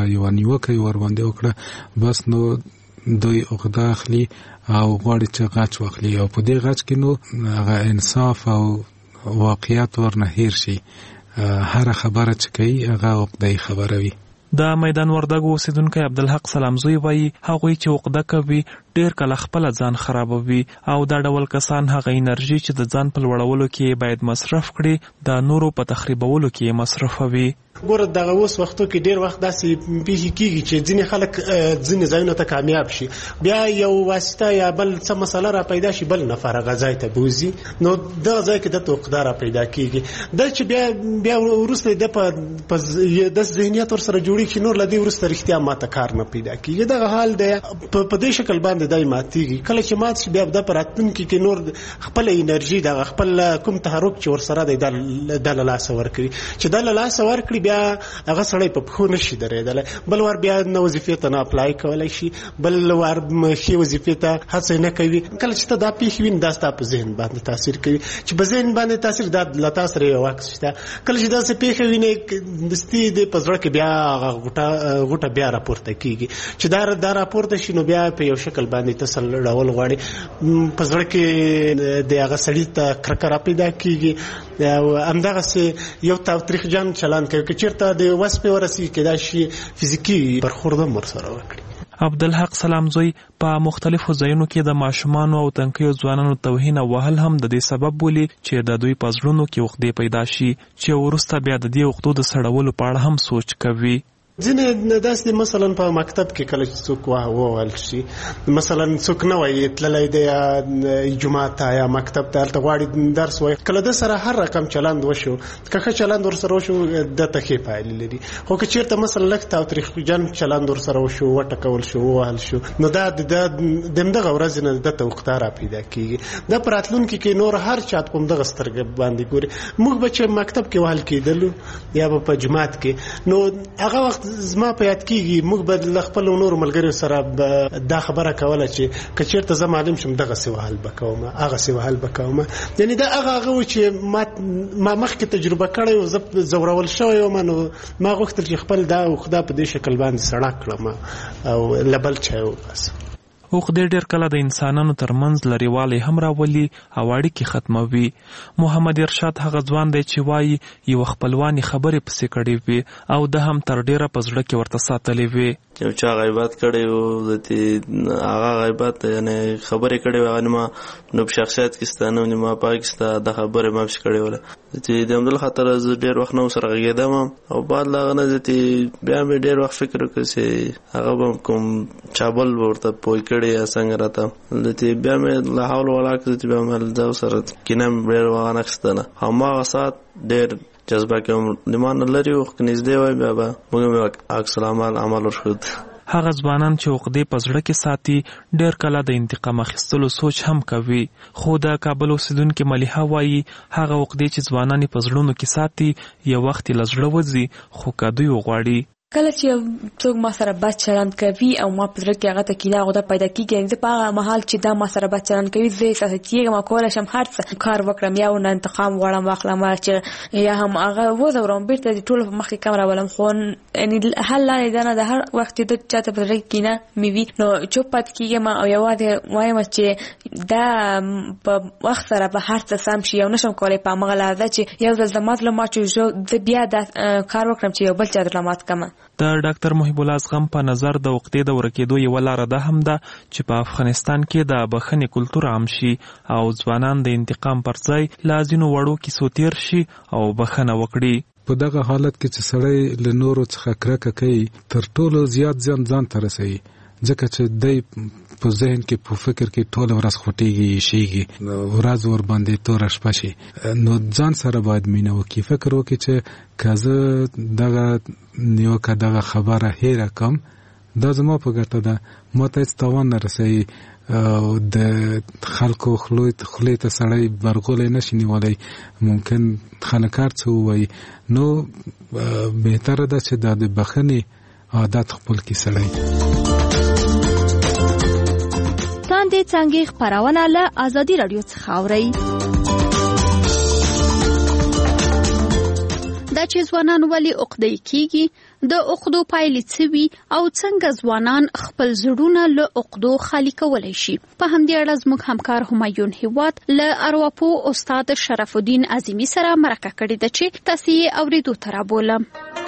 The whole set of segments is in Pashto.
یو نیوکه ور باندې وکړه بس نو دوی عقده اخلي او غواړي چې غچ واخلي او په دې غچ کې نو هغه انصاف او واقعیت ورنه هیر شي. هر خبره چې کوي هغه عقده خبره وي. د میدان وردګو اوسیدونکي عبدالحق سلامزوی وایي هغوی چې عقده کوي ډیر کله خپل ځان خرابوي او دا ډول کسان هغه انرژي چې د ځان په لوړولو کې باید مصرف کړي د نورو په تخریبولو کې مصرفوي. ګوره دغه اوس وختو کې ډیر وخت داسې پیښې کیږي چې ځینې خلک ځینې ځایونو ته کامیاب شي بیا یو واسطه یا بل څه مسله را پیدا شي بل نفر هغه ځای ته بوزي نو دغه ځای کې د عقده را پیدا کیږي دا چې بیا وروسته د ذهنیت ورسره جوړي چې نور لدی ورسته رښتیا ماته کار نه پیدا کیږي. دغه حال دی په دې شکل باندې دای ماتيږي. کله چې مات شي بیا د پراتونکو کې نور خپل انرژي دغه خپل کوم تحرک چې ورسره د لاس ورکړي چې د لاس ورکړي بیا هغه سړی په پخو نشي درېدلی بل ور بیا نو وظیفې ته نه اپلای کولی شي بل ور ښې وظیفې ته هڅه نه کوي. کله چې ته دا پیښې وینې دا ستا په ذهن باندې تاثیر کوي چې په ذهن باندې تاثیر دا له تا سره یو عکس شته. کله چې داسې پیښې وینې دستي د په زړه کې بیا غوټه بیا راپورته کېږي چې دا راپورته شي نو بیا په یو شکل باندې تسل ډول غواړي په زړه کې د هغه سړي ته کرکه را پیدا کېږي او همدغسې یو تاوتریخجن چلند کوي که چېرته د وس پې ورسېږي کېدای شي فزیکي برخورد هم ورسره وکړي. عبدالحق سلامزوی په مختلفو ځایونو کې د ماشومانو او تنکیو ځوانانو توهین او وهل هم د دې سبب بولي چې د دوی په زړونو کې عقدې پیدا شي چې وروسته بیا د دې عقدو د سړولو په اړه هم سوچ کوي. ځینې داسې مثلا په مکتب کې کله چې څوک ووهل شي مثلا څوک نه وایي تللی دی جومات ته یا مکتب ته هلته غواړي درس وایي کله د سره هر رقم چلند وشو که ښه چلند ورسره وشو دته ښې پایلې لري خو که چېرته مثلا لږ تاوتریخجن چلند ورسره وشو وټکول شو ووهل شو نو دا د همدغه ورځې نه دته عقده را پیدا کېږي. دا په راتلونکي کې نور هر چا په همدغه سترګه باندې ګوري. موږ به چې مکتب کې وهل کېدلو یا به په جومات کې نو هغه وخت زما په یاد کېږي موږ به له خپلو نورو ملګریو سره دا خبره کوله چې که چېرته زه معلوم شم دغسې وهل به کومه هغسې وهل به کومه. یعنې دا هغه و چې ما مخکې تجربه کړی و زه ځورول شوی وم نو ما غوښتل چې خپل دا عقده په دې شکل باندې سړه کړم او له بل چا یې وباسم. عقدې ډېر کله د انسانانو ترمنځ لرېوالی هم راولي او اړیکې ختموي. محمد ارشاد هغه ځوان دی چې وایي یوه خپلوانې خبرې پسې کړې وي او ده هم تر ډېره په زړه کې ورته ساتلې وي. یو چا غیبت کړی و هغه غیبت یعنې خبرې کړې وې هغه نیمه نو په شخصیت کې ستا نه نیمه پاک ستا د خبرې ما پسې کړې وله چې د همدل خاطر زه ډېر وخت نه ورسره غږېدم او بعد له هغه نه بیا مې ډېر وخت فکر وکړ چې هغه به کوم چا بل به ورته پوه کړی یا څنګه راته بیا مې له حول ولا قوت بیا مې ده سره کینه مې ډېر وانخیسته نه هماغه ساعت ډېر جذبه کې لمان لري او نږدې وای بیا به موږ عکس العمل عمل ورشد. هغه ځوانان چې عقدې په زړه کې ساتي ډېر کله د انتقام اخیستلو سوچ هم کوي. خو د کابل اوسیدونکې ملیحه وایي هغه عقدې چې ځوانان په زړونو کې ساتي یو وخت له زړه وځي خو که دوی وغواړي. کله چې څوک ما سره بد چلند کوي او ما په زړه کې هغه ته کینه عقده پیدا کېږي زه په هغه مهال چې دا ما سره بد چلند کوي زه احساس کېږم کولی شم هر څه کار وکړم یا ورنه انتقام غواړم واخلم چې یا هم هغه وځورم بېرته د ټولو په مخکې کم راولم خو یعنې حل لارې دا نه ده هر وخت چې د چا ته په زړه کې کینه مې وي نو چوپ پاتې کېږم او یوازې وایم چې دا په وخت سره به هر څه سم شي او نشم کولی په همغه لحظه چې یو ځل زما زړه مات شو زه بیا دا کار وکړم چې یو بل چا زړه مات کړم. د ډاکټر محب الله زغم په نظر د عقدې د ورکېدو یوه لاره ده هم ده چې په افغانستان کې د بخښنې کلتور عام شي او ځوانان د انتقام پر ځای له ځینو وړو کیسو تېر شي او بخښنه وکړي. په دغه حالت کې چې سړی له نورو څخه کرکه کوي تر ټولو زیات زیان ځان ته رسوي ځکه چې دی په ذهن کې په فکر کې ټوله ورځ خوټېږي شېږي ورځ ور باندې توره شپه شي نو ځان سره باید مینه وکړي فکر وکړي چې که زه دغه نیوکه دغه خبره هېره کړم دا زما په ګټه ده ما ته هېڅ تاوان نه رسوي د خلکو خولې ته سړی برغولی نشي نیولی ممکن خلک هر څه ووایي نو بهتره ده چې دا د بخښنې عادت خپل کړي سړی. تاندې څانګې خپرونه له ازادي راډیو څخه اورئ. دا چې ځوانان ولې عقدې کېږي د عقدو پایلې څه وي او څنګه ځوانان خپل زړونه له عقدو خالي کولی شي. په همدې اړه زموږ همکار همایون هیواد له ارواپوه استاد شرف الدین عظیمي سره مرکه کړې ده چې تاسو یې اورېدو ته رابولم.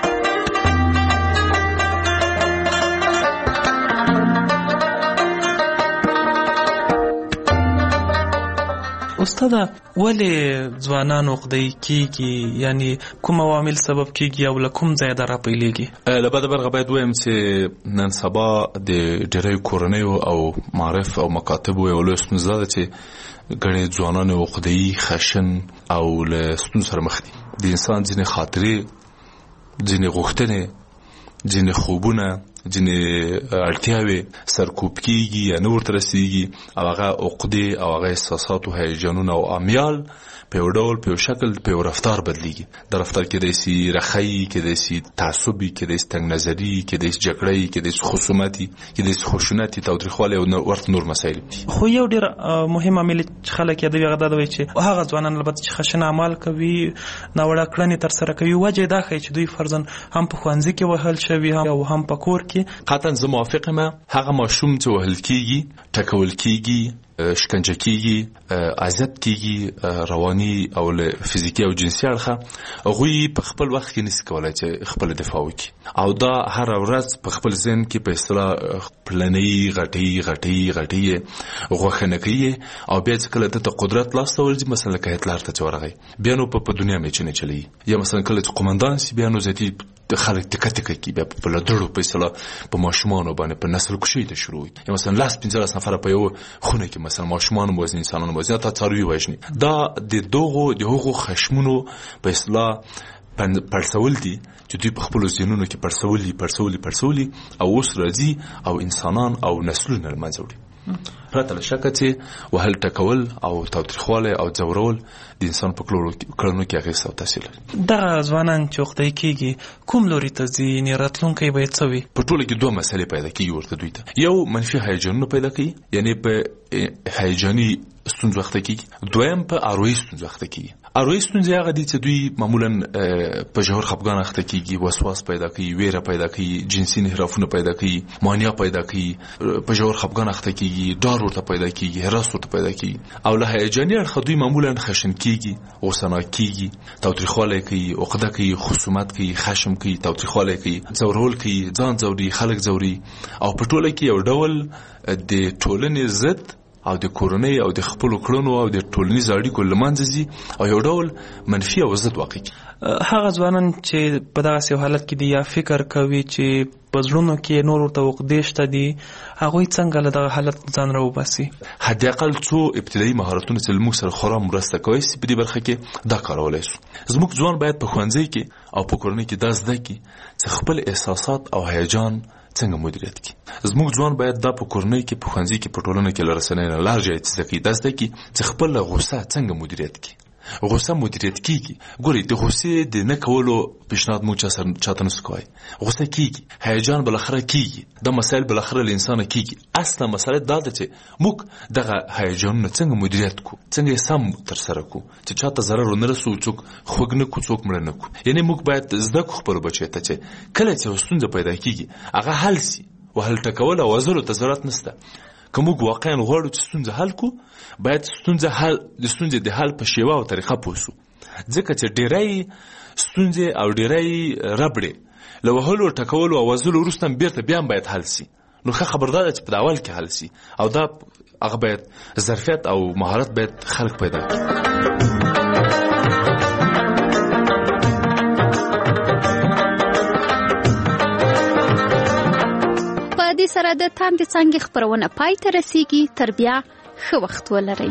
استاده ولې ځوانان عقدې کیږي، یعنی کوم عوامل سبب کیږي او له کوم ځای را پیلېږي؟ له بده برخه باید وایم چې نن سبا د ډېرو کورنیو او معارف او مکاتبو یو لوی ستونزه ده چې ګڼې ځوانان عقدې، خشن او له ستونزو سره مخ دي. د انسان ځینې خاطرې، ځینې غوښتنې، ځینې خوبونه، ځینې اړتیاوې سرکوب کیږي یا نه ورته رسیږي او هغه عقدې او هغه احساسات او هیجانونه او امیال په یو ډول، په یو شکل، په یو رفتار بدلیږي. د رفتار کېدای شي رخی، کېدای شي تعصبي، کېدای شي تنګ نظري، کېدای شي جګړې، کېدای شي خصومتي، کېدای شي خشونتي، تاوتریخوالی او ورته نور مسایل. خو یو ډېر مهم عامل چې خلک یادوي هغه دا دی چې هغه ځوانان البته چې خشن اعمال کوي، ناوړه کړنې ترسره کوي، وجه دا ښیي چې دوی فرضاً هم په ښوونځي کې وهل شوي او هم په کور کې. قطعاً زه موافق یم. هغه ماشوم چې وهل کېږي، ټکول کېږي، شکنجه کیږي، اذیت کیږي، رواني او فزیکی او جنسي اړخه، هغوی په خپل وخت کې نشي کولای چې خپل دفاع وکړي او دا هر ورځ په خپل ذهن کې په اصطلاح پلنې غټي غوښنه کوي او بیا چې کله ته قدرت لاس ته ورځي، مثلا که هتلر ته ورغی بیا نو په دنیا مې چنه چلی، یا مثلا کله چې قومندان سی بیا نو ذاتی خلک تکه کی بیا په لډړو په اصطلاح په ماشومان باندې په نسل کشي ته شروع، یا مثلا لاس 15 نفر په یو خونه کې مثلا ماشومان وزن انسانانو وزن تا څاروي وژني. دا د هغو خشمونو په اصطلاح پړسول دي چې دوی په خپل ذهنونو کې پړسولي او اوس راځي او انسانان او نسلونه لمنځه وړي. پرته له شکه چې وهل ټکول او تاوتریخوالی او ځورول د انسان په کړنو کې اغېز او تاثیر لري. دغه ځوانان چې عقدې کېږي کوم لوري ته ځي؟ یعنې راتلونکی باید څه وي؟ په ټوله کې دوه مسئلې پیدا کېږي ورته دوی ته. یو منفي هیجانونه پیدا کوي، یعنې په هیجاني ستونزو اخته کېږي. دویم په اروایي ستونزو اخته کېږي. اروایي ستونزې هغه دي چې دوی معمولا په ژور خفګان اخته کېږي، وسواس پیدا کوي، ویره پیدا کوي، جنسي انحرافونه پیدا کوي، مانیا پیدا کوي، په ژور خفګان اخته کېږي، ډار ورته پیدا کېږي، هراس ورته پیدا کېږي. او له هیجاني اړخه دوی معمولا خشن کېږي، غوسناک کېږي، تاوتریخوالی کوي، عقده کوي، خصومت کوي، خشم کوي، تاوتریخوالی کوي، ځورول کوي، ځان ځوري، خلک ځوري، او په ټوله کې یو ډول د ټولنې ضد او د کورنۍ او د خپل کړنو او د ټولنیز اړیکو لمنځه ځي او یو ډول منفي او ضد واقع کیږي. هغه ځوانان چې په دغسې حالت کې دي یا فکر کوي چې په زړونو کې نور ورته عقدې شته دي، هغوی څنګه له دغه حالت ځان راوباسي؟ حداقل څو ابتدایي مهارتونه چې موږ سره خورا مرسته کوي په دې برخه کې دا کارولای شو. زموږ ځوان باید په ښوونځي کې او په کورنۍ کې دا زده کړي چې خپل احساسات او هیجان څنګه مدیریت کی. زموږ ځوان باید دا په کورنۍ کې، په ښوونځي کې، په ټولنه کې لرسنۍ نه لار جای زده کړي، دا زده کړي چې خپل غوسه څنګه مدیریت کی. غوسه مدیریت کیږي. ګوري د غوسې د نه کولو پیشنهاد مو چاته نشو کوي. غوسه کیږي، هیجان بالاخره کیږي، د مسائل بالاخره له انسان کیږي. اصله مسله دا ده چې موږ دغه هیجانونه څنګه مدیریت کو، څنګه سم تر سره کو چې چاته ضرر ونه رسو، څوک خوګ نه کو، څوک مړ نه کو. یعنی موږ باید زده کو خپل بچی ته چې کله چې ستونزه پیدا کیږي هغه حل سي. وهل ټکول او وزرو ته ضرورت نشته. که موږ واقعا غواړو چې ستونزه حل کو، باید د ستونزې د حل په شیوه او طریقه پوه شو. ځکه چې ډېری ستونزې او ډېری ربړې له وهلو ټکولو او وزلو وروسته بیرته بیا باید حل سي. نو ښه خبردار ده چې په اول کې حل سي، او دا هغه باید ظرفیت او مهارت باید خلک پیدا کړي. سره د تاندې څانګې خپرونه پای ته رسیږي. تر بیا ښه وخت ولرئ.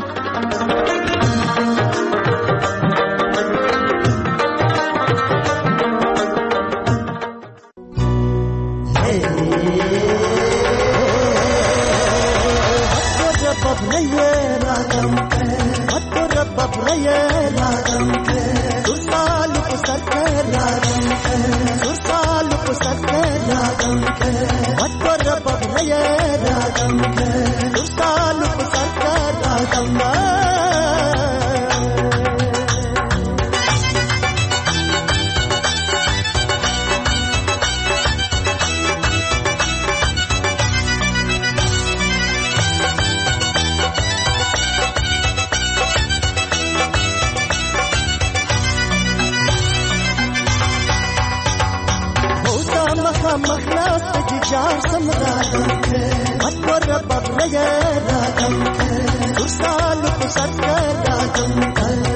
مخلاص تجار سمرادم مطور بغلي رادم ترسال بسرك رادم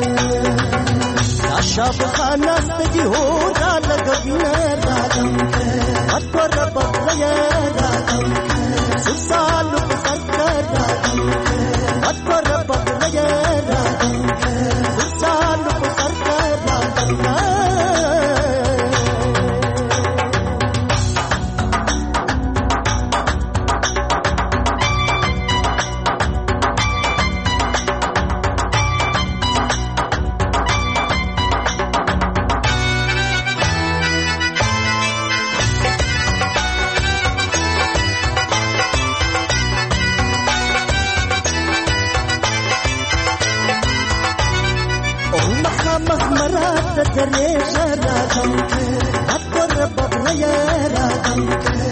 عشاب خاناس تجهور لقبنا رادم مطور بغلي رادم ترسال بسرك رادم مطور بغلي رادم ترسال بسرك رادم زريش رادم أكبر بغيا رادم